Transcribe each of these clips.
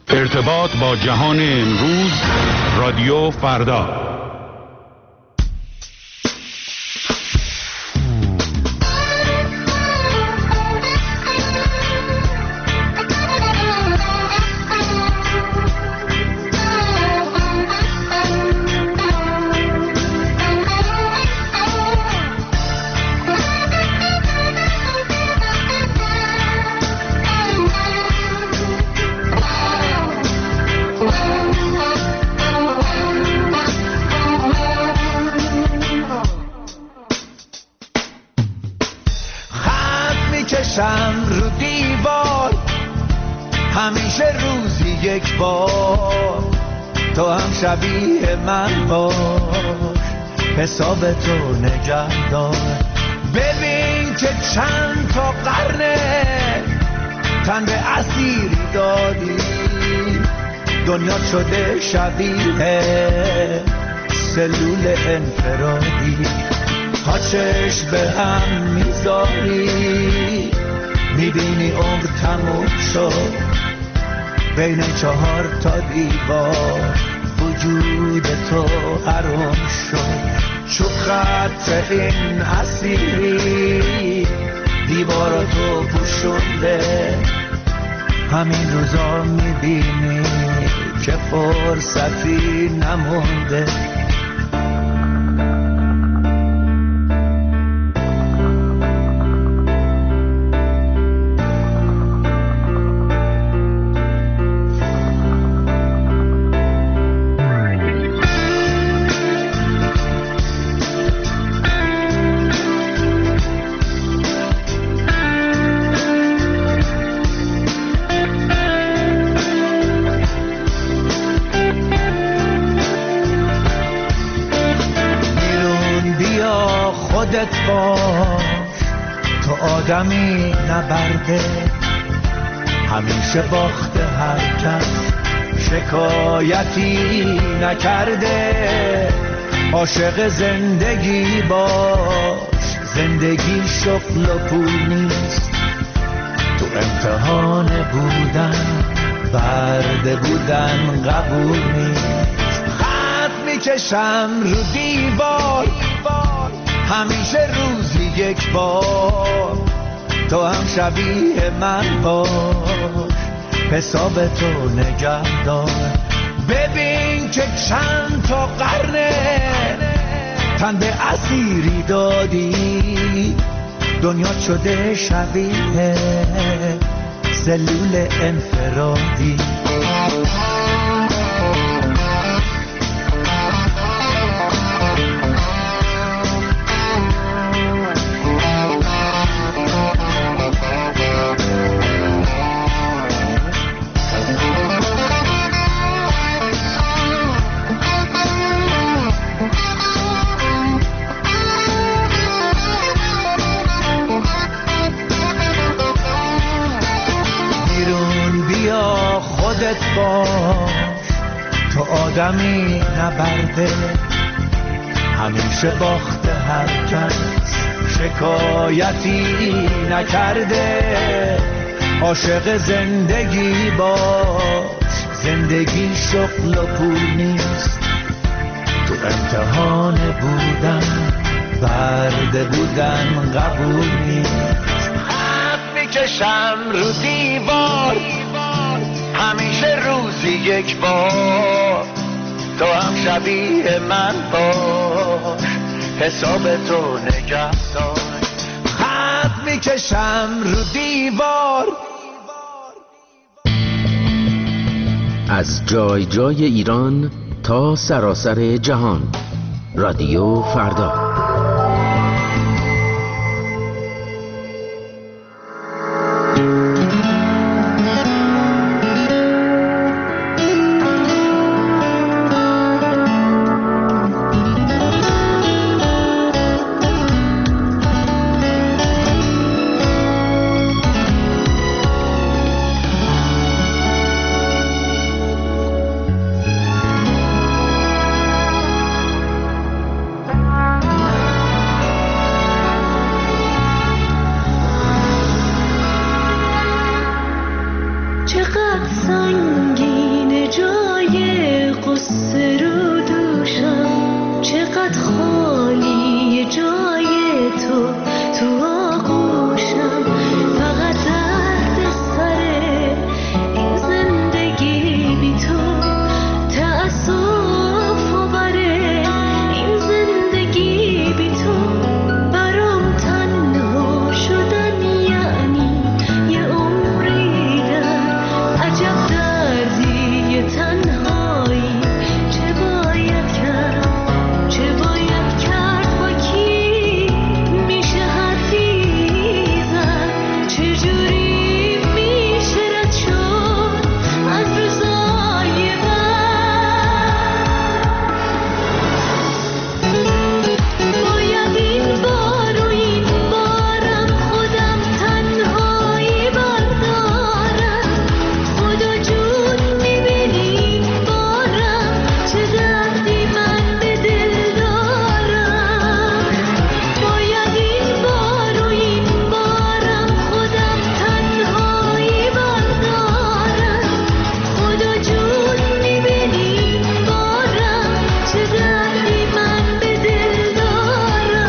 ارتباط با جهان امروز، رادیو فردا. رو دیوار همیشه روزی یک بار، تو هم شبیه من باش، حساب تو نگه دار. ببین که چند تا قرنه تن به اسیری دادی، دنیا شده شبیه سلول انفرادی. تا چشم به هم میذاری میبینی عمر تموم شد، بین 4 تا دیوار وجود تو حرام شد. چو خط این اسیری دیواراتو پوشونده، همین روزا میبینی که فرصتی نمونده. تو آدمی نبرده، همیشه باخته، هر کس شکایتی نکرده. عاشق زندگی باش، زندگی شغل و پول نیست. تو امتحان بودن، برده بودن قبول نیست. خط میکشم رو دیوار همیشه روزی یک بار، تو هم شبیه من باش، حساب تو نگه دار. ببین که چند تا قرنه تن به اسیری دادی، دنیا شده شبیه سلول انفرادی. باش، تو آدمی نبرده، همیشه باخته، هر کس شکایتی نکرده. عاشق زندگی باش، زندگی شغل و پول نیست. تو امتحان بودن، برده بودن قبول نیست. خط میکشم رو دیوار همیشه روزی یک بار، تو هم شبیه من باش، حساب تو نگه دار. خط میکشم رو دیوار. از جای جای ایران تا سراسر جهان، رادیو فردا. چقدر سنگین قصه رو دوشم چقدر خالی جای تو آغوشم، فقط درد سر این زندگی بی تو تأسف آوره، این زندگی بی تو برام تنها شدن یعنی یه عمری در عجب دردی تنهایی، چه باید کرد با کی میشه حرفی زد، چجوری میشه رد شد از روزای باید این بار و این بارم خودم تنهایی بردارم، خدا جون میبینی این بارم چه دردی من به دل دارم، باید این بار و این بارم خودم تنهایی بردارم، خدا جون میبینی این بارم چه دردی من به دل دارم.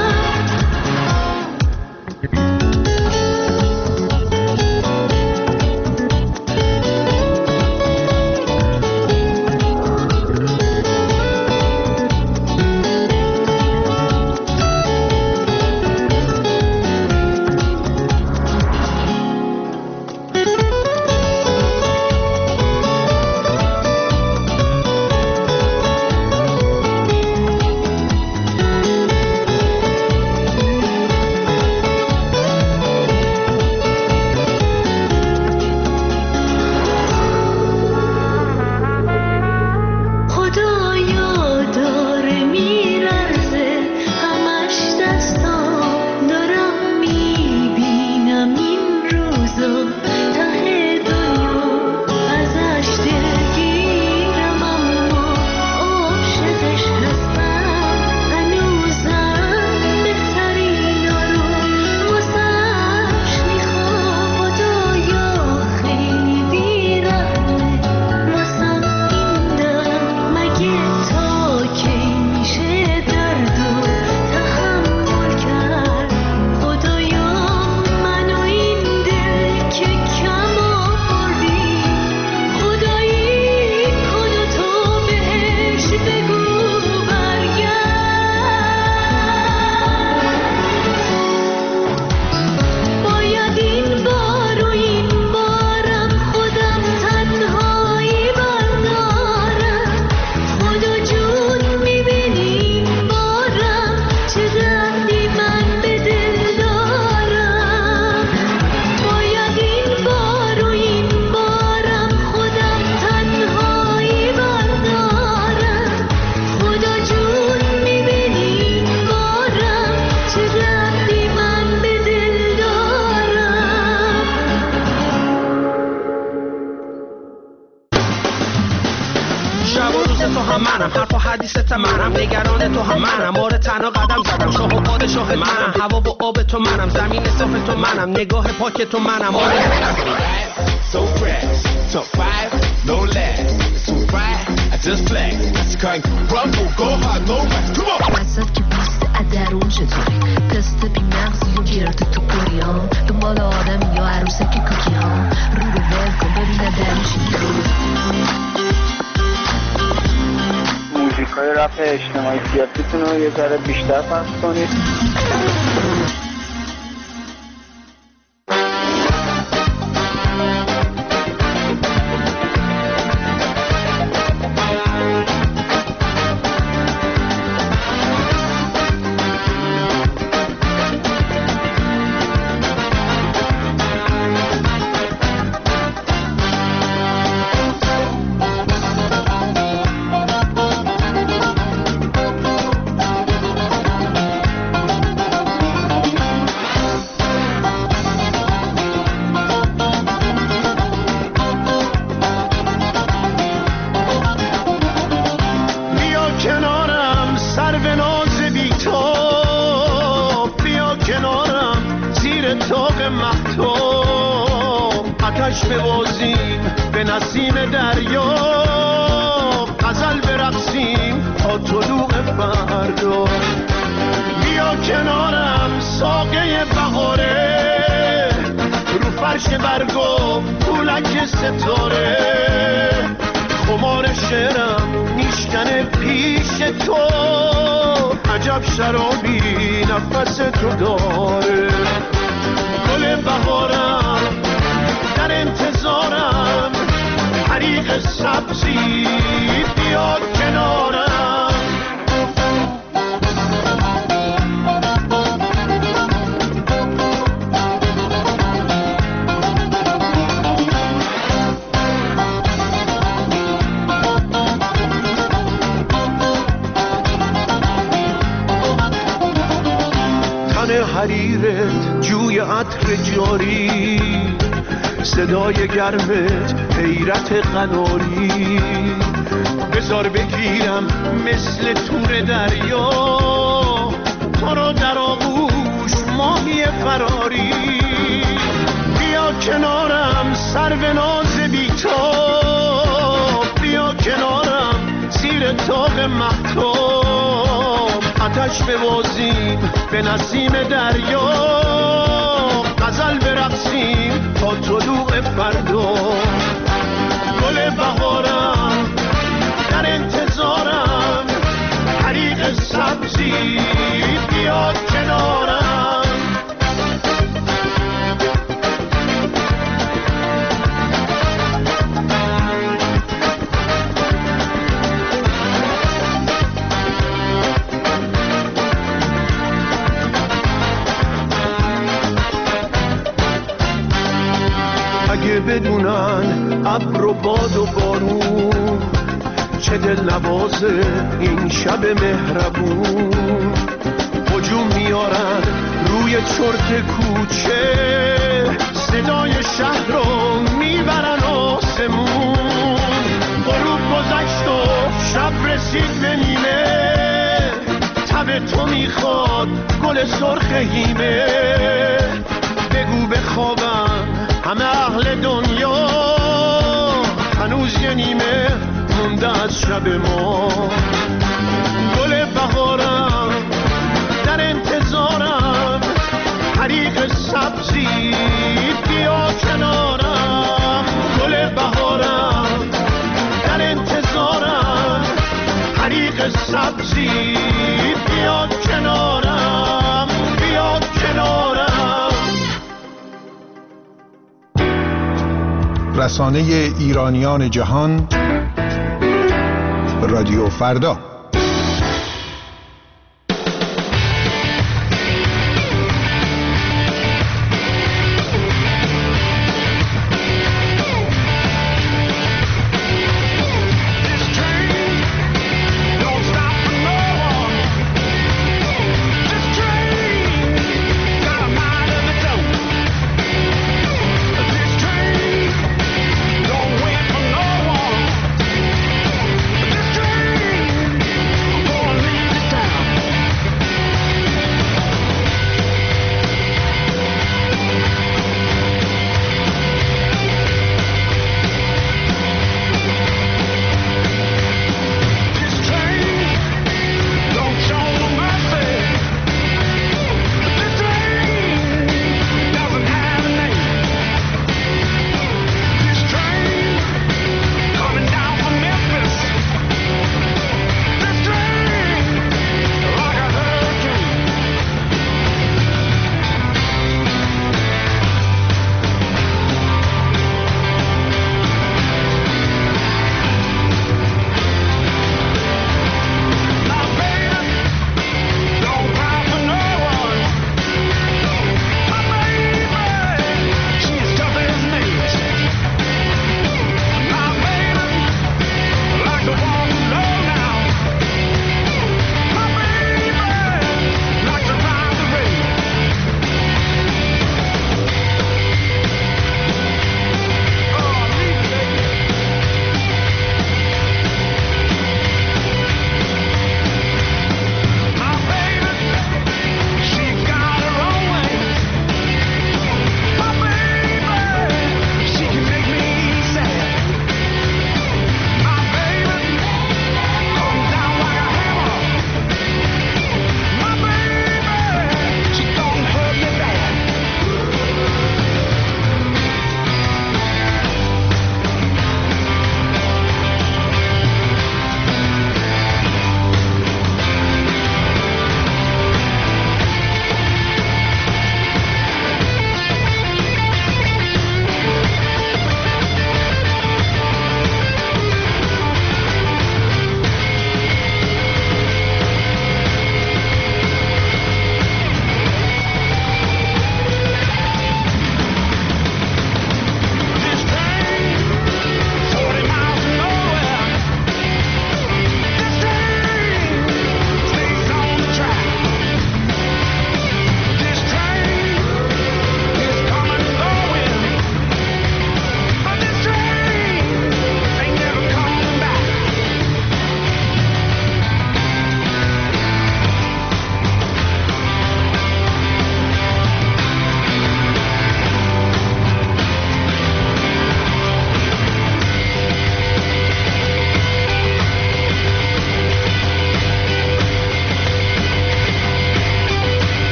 خدایا داره میرزه همش دستام، دارم میبینم این روزا ته دنیا ازش دلگیرم، اما عاشقش هستم هنوزم بهترینا رو واسش میخوام، خدایا خیلی بیرحمه واسم این دلم، مگه تا کی میشه درد و تحمل کرد، خدایا منو این دل که کم آوردی خدایی کن و تو بهش بگو برگرد، باید این بار و این بارم خودم تنهایی بردارم، خدا جون میبینی این بارم چه دردی من به دل دارم، باید این بار و این بارم خودم تنهایی بردارم، خدا جون میبینی این بارم چه دردی من به دل دارم. شب و روز تو هم منم، حرف و حدیثت منم، نگران تو هم منم، آره تنها قدم زدم، شاه و پادشاه منم، هوا و آب تو منم، زمین صاف تو منم، نگاه پاک تو منم، آره So fresh, top 5, no less. It's too bright, I just flex. That's kind rumble, go hard, no max. Come on. وسط که پوست ادرون چطوری تست بی مغزی و گرد تو پوری ها، دنبال آدم یا عروسک کوکی ها، رو رو ول کن ببینم درش موزیکای رپ اجتماعی سیاسیتون رو یه ذره بیشتر پخش کنید. آتش ببازیم به نسیم دریا، غزل فردا. بیا کنارم ساقه بهاره، رو فرش برگو پولک ستاره. خمار شعرم میشکنه پیش تو، عجب شرابی نفس تو داره. گل بهارم در انتظارم، حریق سبزی بیا کنارم. حریرت جوی عطر جاری، صدای گرمت حیرت قناری. بذار بگیرم مثل تور دریا، تو رو در آغوش ماهی فراری. بیا کنارم سرو ناز بی‌تاب، بیا کنارم زیر طاق مهتاب. آتش ببازیم به نسیم دریا، غزل برقصیم تا طلوع فردا. گل بهارم در انتظارم، حریق سبزی بیا کنارم. اگه بدونن ابر و باد و بارون، چه دل نوازه این شب مهربون. هجوم میارن روی چرت کوچه، صدای شهر رو میبرن آسمون. غروب گذشت و شب رسید به نیمه، تب تو میخواد گل سرخ هیمه. بگو بخوابم همه اهل دنیا، هنوز یه نیمه مونده از شب ما. گل بهارم در انتظارم، حریق سبزی بیا کنارم. گل بهارم در انتظارم، حریق سبزی بیا کنارم، بیا کنارم. رسانه ایرانیان جهان، رادیو فردا.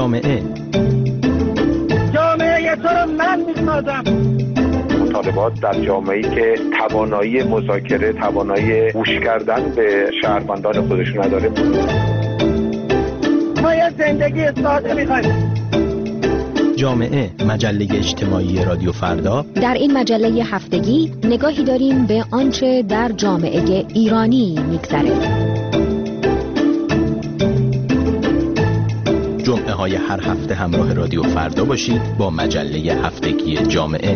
جامعه تو رو من میسازم. مطالبات در جامعه‌ای که توانایی مذاکره، توانایی گوش کردن به شهروندان خودشون نداره. ما یه زندگی ساده می‌خوایم. جامعه، مجله اجتماعی رادیو فردا. در این مجله هفتگی نگاهی داریم به آنچه در جامعه ایرانی می‌گذره. جمعه های هر هفته همراه رادیو فردا باشید با مجله هفتگی جامعه.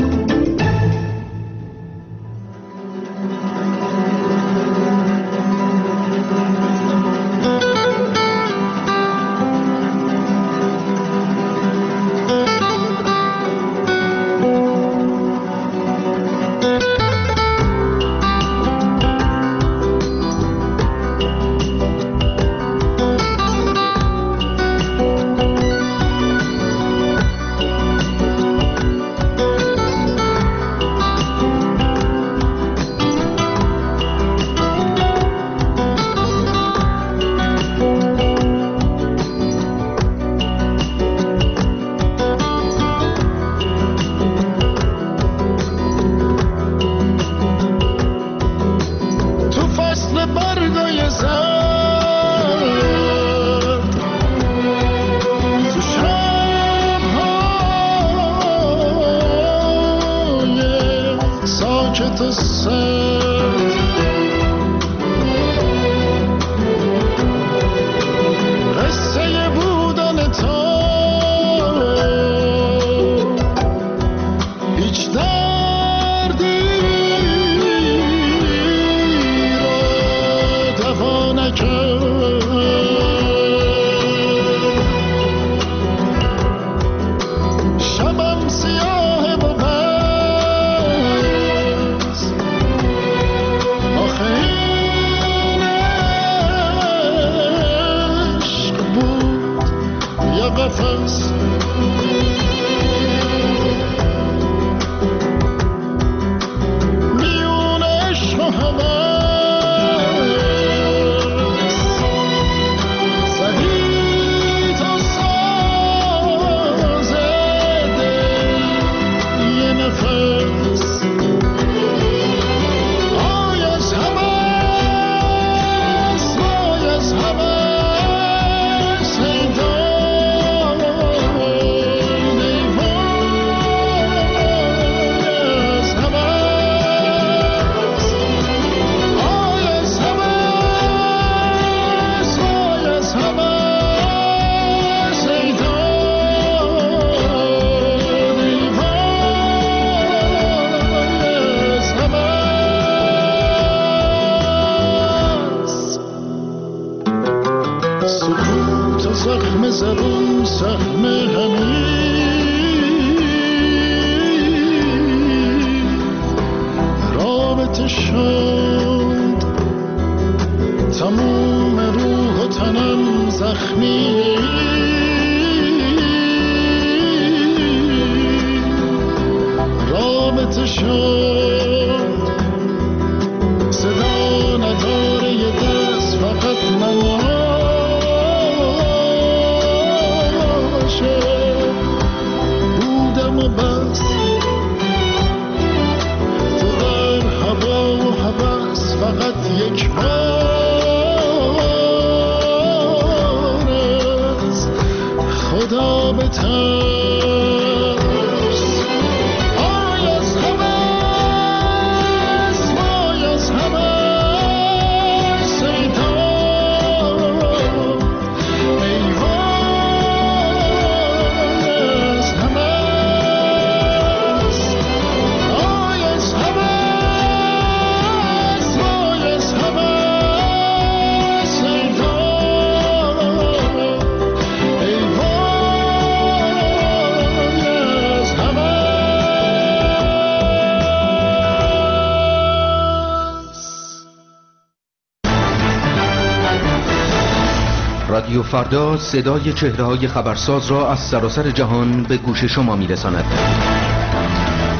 رادیو فردا صدای چهره‌های خبرساز را از سراسر جهان به گوش شما می‌رساند.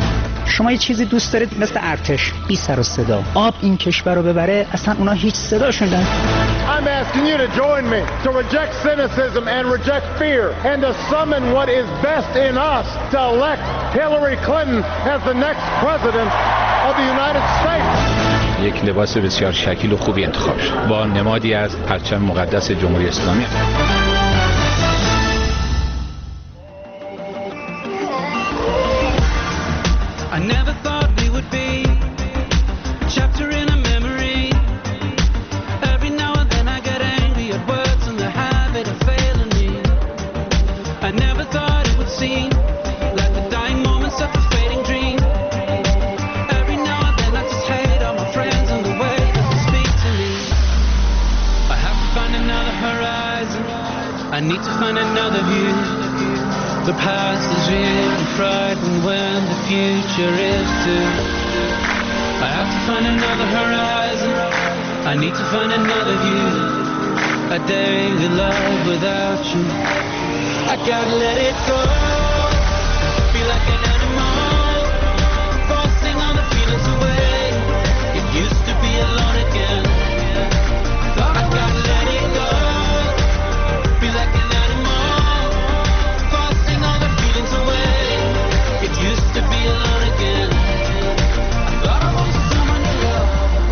شما یه چیزی دوست دارید مثل ارتش، بی سر و صدا. آب این کشور رو ببره، اصلا اونا هیچ صداشون نداره. I'm asking you to join me to reject cynicism and reject fear and to summon what is best in us to elect Hillary Clinton as the next president of the United States. یک لباس بسیار شکیل و خوبی انتخاب شد با نمادی از پرچم مقدس جمهوری اسلامی. I never thought we would be a chapter in a memory. Every now and then I get angry at words and the habit of failing me. I never thought it would seem like the dying moments of a fading dream. Every now and then I just hate all my friends and the way that they speak to me. I have to find another horizon. I need to find another view. The past is really frightening when the future is too. I have to find another horizon. I need to find another view. A daily love without you. I gotta let it go. Feel like an animal, forcing all the feelings away. It used to be alone again. I gotta let it go. Feel like an animal, forcing all the feelings away. It used to be alone again. I thought I was someone to love.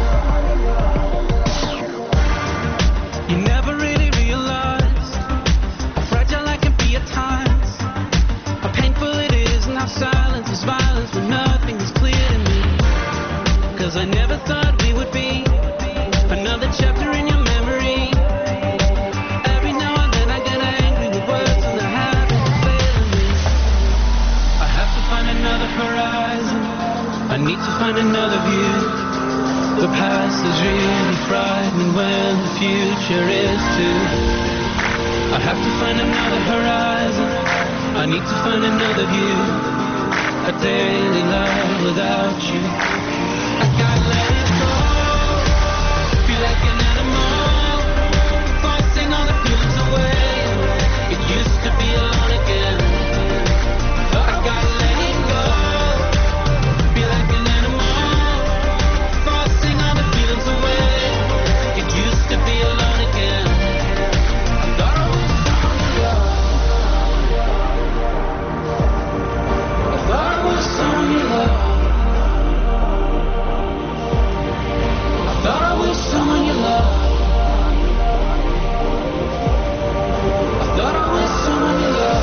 You never really realized how fragile I can be at times, how painful it is and how silence is violence when nothing is clear to me. 'Cause I never thought we would be another chapter in your memory. Every now and then I get angry with words and the habit of failing me. I have to find another horizon. I need to find another view. The past is really frightening when the future is too. I have to find another horizon. I need to find another view. A daily life without you. I gotta let it go. Feel like an animal, forcing all the feelings away. It used to be alone again. I gotta let it go. Feel like an animal, forcing all the feelings away. It used to be alone again. I thought I was someone you love. I thought I was someone you love. I thought I was someone you love. I thought I was someone you love.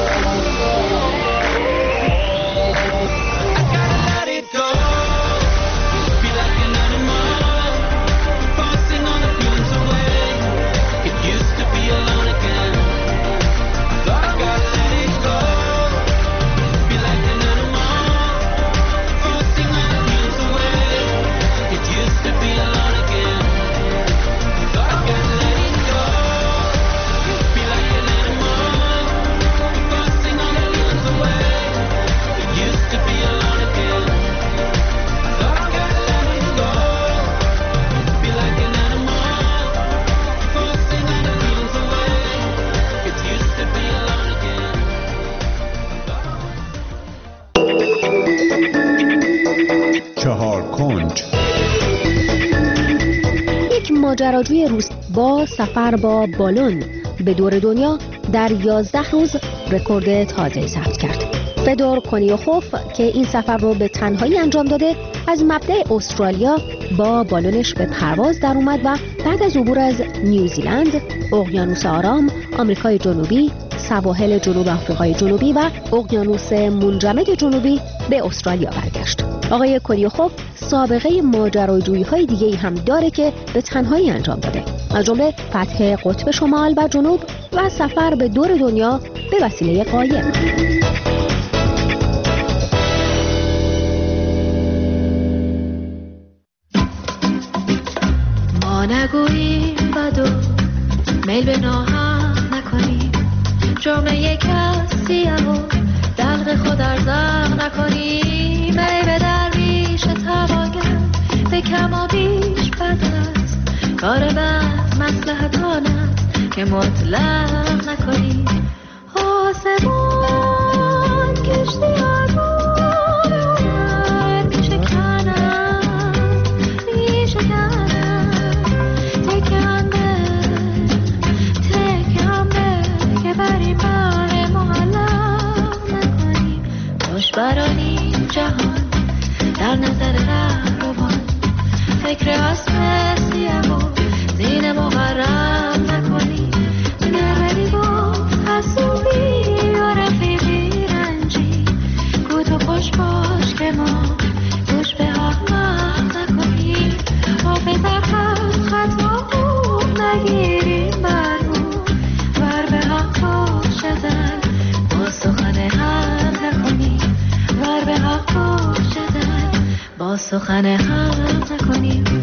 I gotta let it go. Be like an animal, forcing all the feelings away. It used to be alone again. I thought I gotta let it go. Be like an animal, forcing all the feelings away. It used to be alone again. I thought I gotta let it go. Be like an animal, forcing all the feelings away. It used to be alone again. I thought I gotta let it go. Be like an animal, forcing all the feelings away. It used to be alone again. چهار کنج. یک ماجراجوی روس با سفر با بالون به دور دنیا در 11 روز رکورد تازه ثبت کرد. فدور کنیوخوف که این سفر رو به تنهایی انجام داده، از مبدأ استرالیا با بالونش به پرواز در اومد و بعد از عبور از نیوزیلند، اقیانوس آرام، آمریکای جنوبی، سواحل جنوب آفریقای جنوبی و اقیانوس منجمد جنوبی به استرالیا برگشت. آقای کنیوخوف سابقه ماجراجویی‌های دیگه‌ای هم داره که به تنهایی انجام داده، از جمله فتح قطب شمال و جنوب و سفر به دور دنیا به وسیله قایق. ما نگوییم بد و میل به ناهم نکنیم، جامعه کسیه و دلق خود ارزاق نکنیم. ای به درویش تواگر به کم و بیش بد است، کار بد مصلحت آن است که مطلق نکنیم. آسمان کشتی آرمان سخن حق نکنیم